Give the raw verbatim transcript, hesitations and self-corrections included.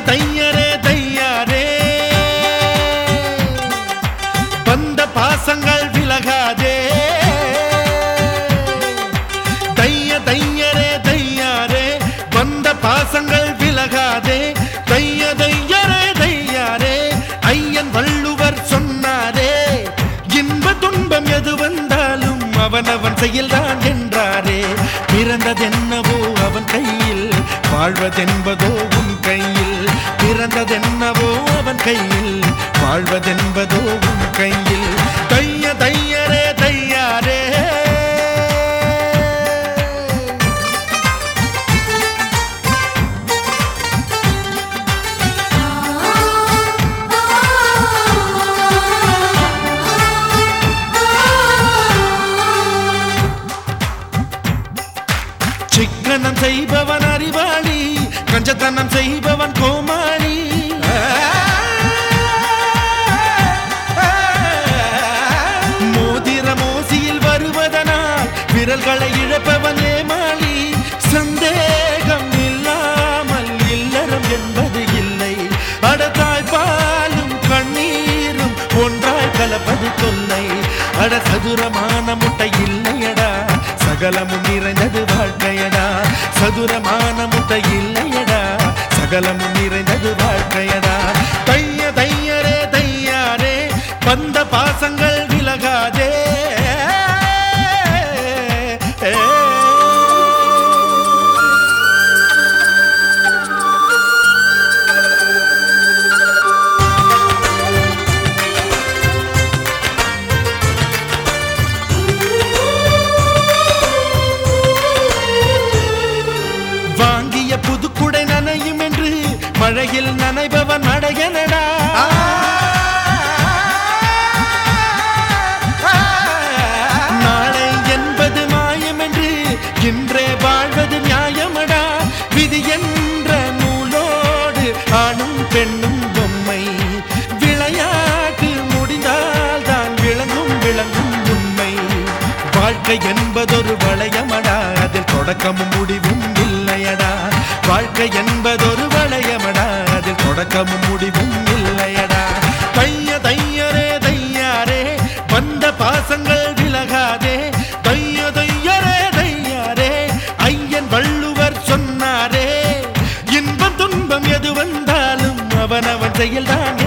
தையரே தையாரே வந்த பாசங்கள் விலகாதே தைய தையரே தையாரே வந்த பாசங்கள் விலகாதே தைய தையரே தையாரே ஐயன் வள்ளுவர் சொன்னாரே இன்ப துன்பம் எது வந்தாலும் அவனவன் செயல்தான் என்றாரே பிறந்ததென்னவோ அவன் கையில் வாழ்வதென்பதோ உன் கையில் பிறந்ததென்னவோ அவன் கையில் வாழ்வதென்பதோ உன் கையில் தைய தையரே தையாரே சிக்கனம் செய்பவன் அறிவாளி கஞ்சத்தனம் செய்பவன் கோமாளி மோதிர மோசியில் வருவதனால் விரல்களை இழப்பவன் ஏமாளி சந்தேகம் இல்லாமல் இல்லறம் என்பது இல்லை அடத்தாய் பாலும் கண்ணீரும் ஒன்றாய் கலப்பது தொல்லை அட சதுரமான முட்டை இல்லையடா சகலமும் நிறைந்தது வாழ்க்கையடா சதுரமான முட்டை இல்லையடா சகலமும் நிறைந்தது வாழ்க்கையடா தைய தையரே தையாரே வந்த பாசங்கள் விலகாதே புதுக்குடை நனையும் என்று மழையில் நனைபவன் மடையனடா நாளை என்பது மாயம் என்று இன்றே வாழ்வது நியாயமடா விதி என்ற நூலோடு ஆணும் பெண்ணும் பொம்மை விளையாட்டு முடிந்தால் தான் விளங்கும் விளங்கும் உண்மை வாழ்க்கை என்பதொரு வளையமடா அதில் தொடக்கமும் முடிவும் இல்லையடா வாழ்க்கை என்பதொரு வளையமடா அதில் தொடக்கமும் முடிவும் இல்லையடா தைய தையரே தையாரே வந்த பாசங்கள் விலகாதே தைய தையரே தையாரே ஐயன் வள்ளுவர் சொன்னாரே இன்பம் துன்பம் எது வந்தாலும் அவனவன் செயல்தான்